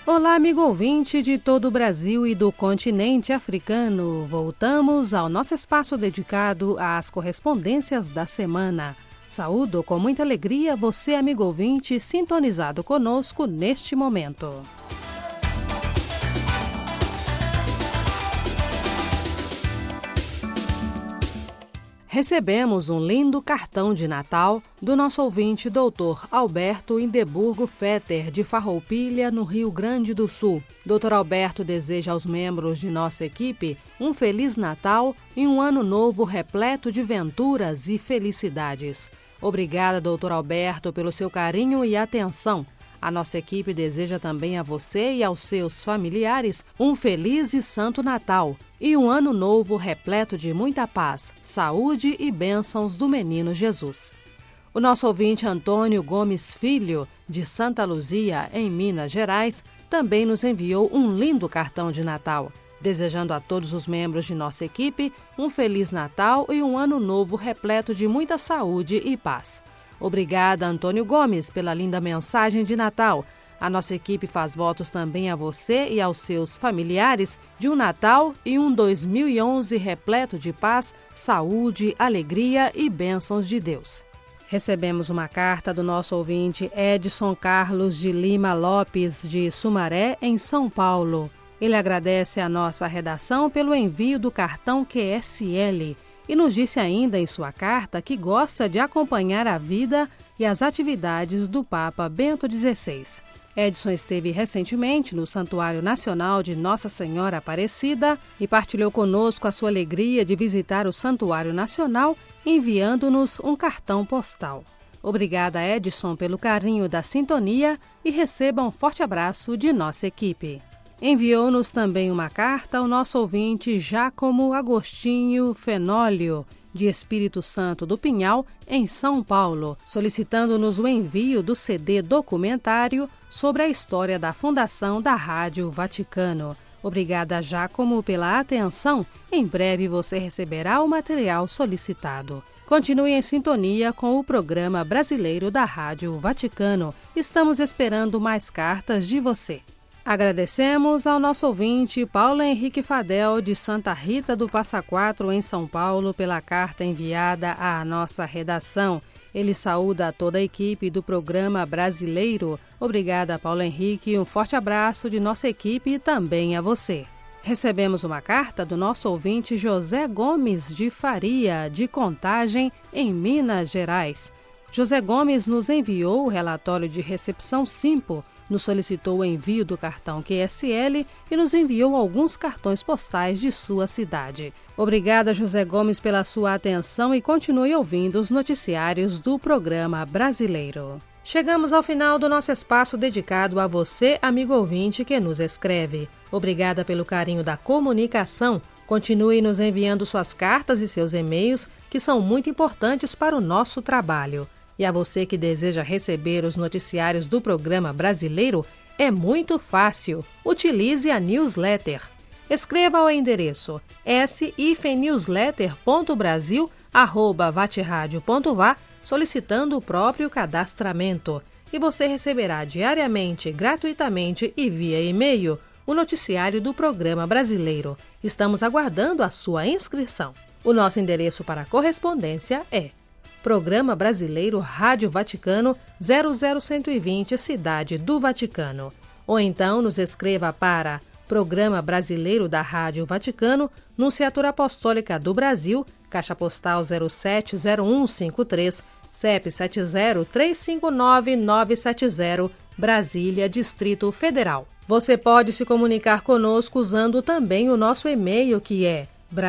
Olá, amigo ouvinte de todo o Brasil e do continente africano. Voltamos ao nosso espaço dedicado às correspondências da semana. Saúdo com muita alegria você, amigo ouvinte, sintonizado conosco neste momento. Recebemos um lindo cartão de Natal do nosso ouvinte Dr. Alberto Indeburgo Fetter, de Farroupilha, no Rio Grande do Sul. Dr. Alberto deseja aos membros de nossa equipe um Feliz Natal e um Ano Novo repleto de venturas e felicidades. Obrigada, Dr. Alberto, pelo seu carinho e atenção. A nossa equipe deseja também a você e aos seus familiares um feliz e santo Natal e um ano novo repleto de muita paz, saúde e bênçãos do menino Jesus. O nosso ouvinte Antônio Gomes Filho, de Santa Luzia, em Minas Gerais, também nos enviou um lindo cartão de Natal, desejando a todos os membros de nossa equipe um feliz Natal e um ano novo repleto de muita saúde e paz. Obrigada, Antônio Gomes, pela linda mensagem de Natal. A nossa equipe faz votos também a você e aos seus familiares de um Natal e um 2011 repleto de paz, saúde, alegria e bênçãos de Deus. Recebemos uma carta do nosso ouvinte Edson Carlos de Lima Lopes, de Sumaré, em São Paulo. Ele agradece a nossa redação pelo envio do cartão QSL. E nos disse ainda em sua carta que gosta de acompanhar a vida e as atividades do Papa Bento XVI. Edson esteve recentemente no Santuário Nacional de Nossa Senhora Aparecida e partilhou conosco a sua alegria de visitar o Santuário Nacional, enviando-nos um cartão postal. Obrigada, Edson, pelo carinho da sintonia e receba um forte abraço de nossa equipe. Enviou-nos também uma carta ao nosso ouvinte Giacomo Agostinho Fenólio, de Espírito Santo do Pinhal, em São Paulo, solicitando-nos o envio do CD documentário sobre a história da fundação da Rádio Vaticano. Obrigada, Giacomo, pela atenção. Em breve você receberá o material solicitado. Continue em sintonia com o programa brasileiro da Rádio Vaticano. Estamos esperando mais cartas de você. Agradecemos ao nosso ouvinte Paulo Henrique Fadel, de Santa Rita do Passa Quatro, em São Paulo, pela carta enviada à nossa redação. Ele saúda a toda a equipe do programa brasileiro. Obrigada, Paulo Henrique, um forte abraço de nossa equipe e também a você. Recebemos uma carta do nosso ouvinte José Gomes de Faria, de Contagem, em Minas Gerais. José Gomes nos enviou o relatório de recepção Simpo, nos solicitou o envio do cartão QSL e nos enviou alguns cartões postais de sua cidade. Obrigada, José Gomes, pela sua atenção e continue ouvindo os noticiários do programa brasileiro. Chegamos ao final do nosso espaço dedicado a você, amigo ouvinte que nos escreve. Obrigada pelo carinho da comunicação. Continue nos enviando suas cartas e seus e-mails, que são muito importantes para o nosso trabalho. E a você que deseja receber os noticiários do programa brasileiro, é muito fácil. Utilize a newsletter. Escreva ao endereço s-newsletter.brasil@vatradio.va, solicitando o próprio cadastramento. E você receberá diariamente, gratuitamente e via e-mail, o noticiário do programa brasileiro. Estamos aguardando a sua inscrição. O nosso endereço para correspondência é Programa Brasileiro Rádio Vaticano 00120, Cidade do Vaticano. Ou então nos escreva para Programa Brasileiro da Rádio Vaticano, Nunciatura Apostólica do Brasil, Caixa Postal 070153, CEP 70359970, Brasília, Distrito Federal. Você pode se comunicar conosco usando também o nosso e-mail, que é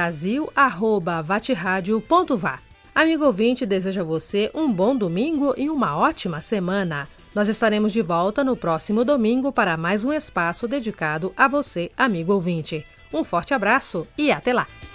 brasil@vatradio.va. Amigo ouvinte, desejo a você um bom domingo e uma ótima semana. Nós estaremos de volta no próximo domingo para mais um espaço dedicado a você, amigo ouvinte. Um forte abraço e até lá!